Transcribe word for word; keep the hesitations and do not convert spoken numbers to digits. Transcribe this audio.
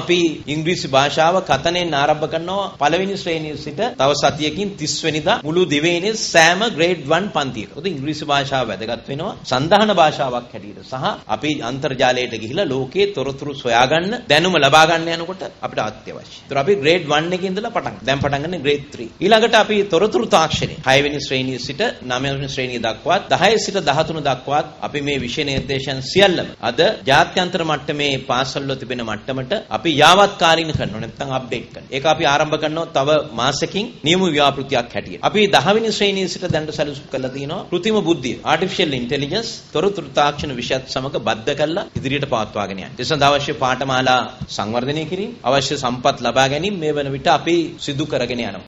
අපි ඉංග්‍රීසි භාෂාව කතනෙන් ආරම්භ කරනවා පළවෙනි ශ්‍රේණියේ සිට තව සතියකින් තිස් වෙනිදා මුළු දිවයිනේ සෑම ග්‍රේඩ් වන් පන්තියක. උද ඉංග්‍රීසි භාෂාව වැදගත් වෙනවා සන්ධාන භාෂාවක් හැටියට සහ අපි අන්තර්ජාලයට ගිහිලා ලෝකයේ තොරතුරු සොයාගන්න දැනුම ලබා ගන්න යනකොට අපිට අත්‍යවශ්‍යයි. ඒතර අපි ග්‍රේඩ් වන් එකේ ඉඳලා පටන් දැන් පටන් ගන්න ග්‍රේඩ් ත්‍රී. ඊළඟට අපි තොරතුරු තාක්ෂණය හය වෙනි ශ්‍රේණියේ සිට නවය වෙනි ශ්‍රේණිය දක්වාත් දහය සිට දහතුන දක්වාත් අපි මේ විෂය නිර්දේශන සියල්ලම අද ජාත්‍යන්තර මට්ටමේ පාසල් වල තිබෙන මට්ටමට අපි යාවත්කාලින කරනවා නැත්නම් අප්ඩේට් කරනවා. ඒක අපි ආරම්භ කරනවා තව මාසෙකින් නියම ව්‍යාපෘතියක් හැටියට. අපි දහ වෙනි ශ්‍රේණියේ සිට දැනට සැලසුම් කරලා තිනවා කෘත්‍රිම බුද්ධිය ආටිෆිෂියල් ඉන්ටෙලිජන්ස් තොරතුරු තාක්ෂණ විෂයත් සමග බද්ධ කරලා ඉදිරියට පවත්වාගෙන යන්න. ඒ සඳහා අවශ්‍ය පාඨමාලා සංවර්ධනය කිරීම, අවශ්‍ය සම්පත් ලබා ගැනීම මේ වන විට අපි සිදු කරගෙන යනවා.